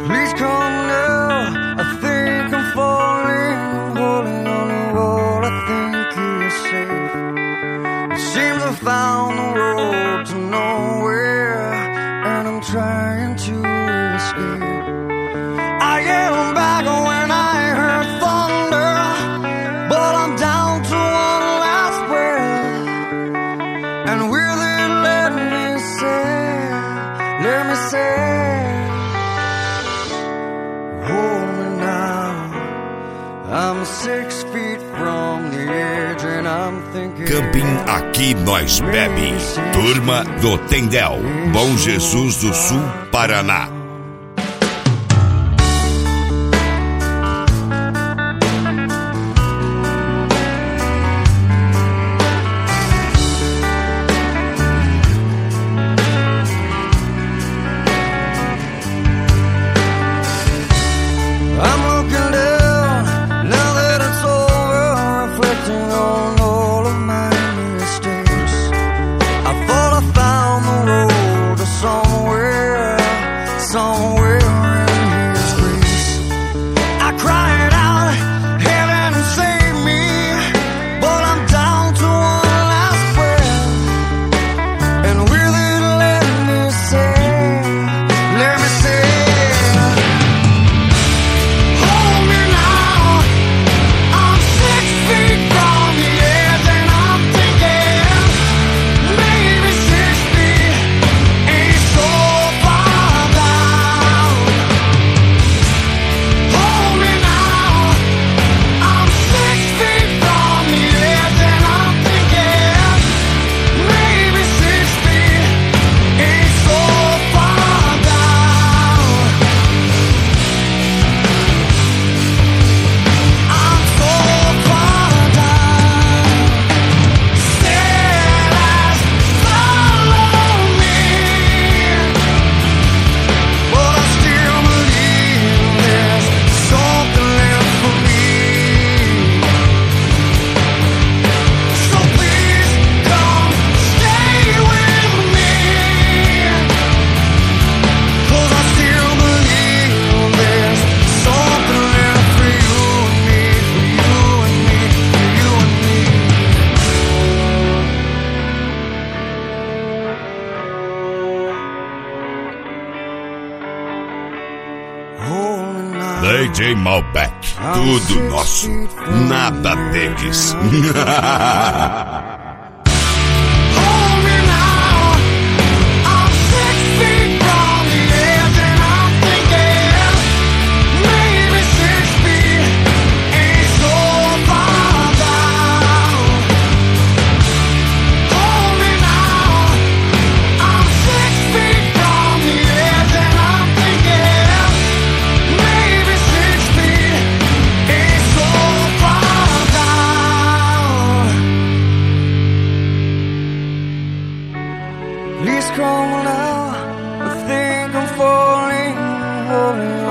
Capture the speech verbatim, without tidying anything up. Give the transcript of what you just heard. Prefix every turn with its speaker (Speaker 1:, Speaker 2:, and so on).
Speaker 1: Please come now, I think I'm falling. I'm holding on to what I think is safe. It seems I found the road to nowhere, and I'm trying to escape. I am back when I heard thunder, but I'm down to one last breath. And with it, let me say, let me say, hold me now. I'm six feet from the edge and I'm thinking.
Speaker 2: Camping Aqui Nós Bebe. Turma do Tendel. Bom Jesus do Sul, Paraná. D J Malbec, tudo nosso, nada deles.
Speaker 1: Please come now, I think I'm falling, falling